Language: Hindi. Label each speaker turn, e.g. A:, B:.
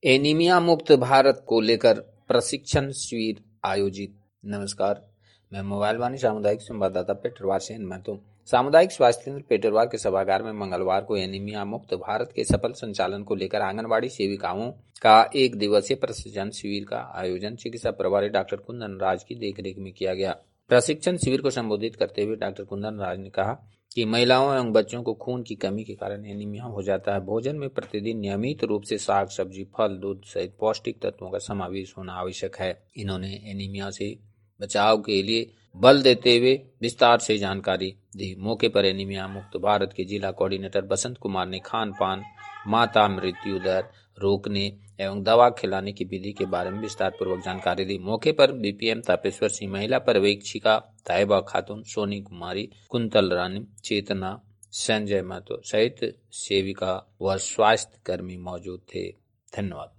A: एनीमिया मुक्त भारत को लेकर प्रशिक्षण शिविर आयोजित। नमस्कार, मैं मोबाइल वाणी सामुदायिक संवाददाता पेटरवार से महतो। सामुदायिक स्वास्थ्य केंद्र पेटरवार के सभागार में मंगलवार को एनीमिया मुक्त भारत के सफल संचालन को लेकर आंगनबाड़ी सेविकाओं का एक दिवसीय प्रशिक्षण शिविर का आयोजन चिकित्सा प्रभारी डॉक्टर कुंदन राज की देखरेख में किया गया। प्रशिक्षण शिविर को संबोधित करते हुए डॉक्टर कुंदन राज ने कहा कि महिलाओं एवं बच्चों को खून की कमी के कारण एनीमिया हो जाता है। भोजन में प्रतिदिन नियमित रूप से साग सब्जी, फल, दूध सहित पौष्टिक तत्वों का समावेश होना आवश्यक है। इन्होंने एनीमिया से बचाव के लिए बल देते हुए विस्तार से जानकारी दी। मौके पर एनीमिया मुक्त भारत के जिला कोऑर्डिनेटर बसंत कुमार ने खान पान, माता मृत्यु दर रोकने एवं दवा खिलाने की विधि के बारे में विस्तार पूर्वक जानकारी दी। मौके पर बीपीएम तापेश्वर सिंह, महिला पर्यवेक्षिका ताइबा खातून, सोनी कुमारी, कुंतल रानी, चेतना, संजय महतो सहित सेविका व स्वास्थ्य कर्मी मौजूद थे। धन्यवाद।